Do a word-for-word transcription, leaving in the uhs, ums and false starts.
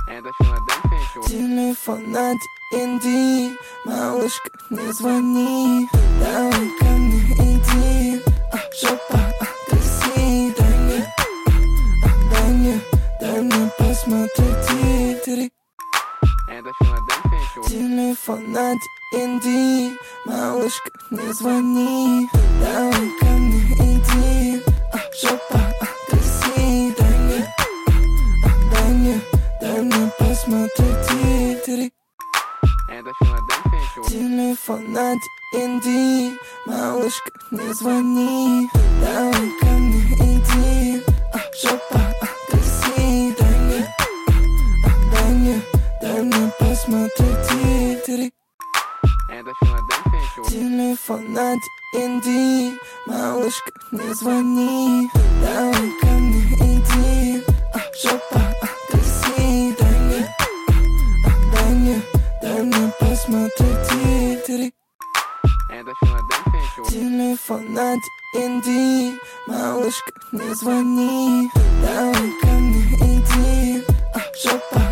Телефон на ди энд ди, малышка, не звони. Давай ко мне иди, а, жопа, а, тряси. Дай мне, а, дай мне, дай мне посмотреть титри. Телефон на ди энд ди, малышка, не звони. Давай ко мне иди, а, жопа, а, тряси. Дай мне, а, дай мне, дай мне посмотреть титри. Телефон на ди энд ди, малышка, не звони. Давай ко мне иди, а, жопа, а, тряси. Дай мне, а, дай мне, дай мне посмотреть титри. Телефон на ди энд ди, малышка, не звони. Давай ко мне иди, а, жопа, а, тряси. Дай мне, а, дай мне, дай мне посмотреть титри. Телефон на ди энд ди, малышка, не звони. Давай ко мне иди, а, жопа.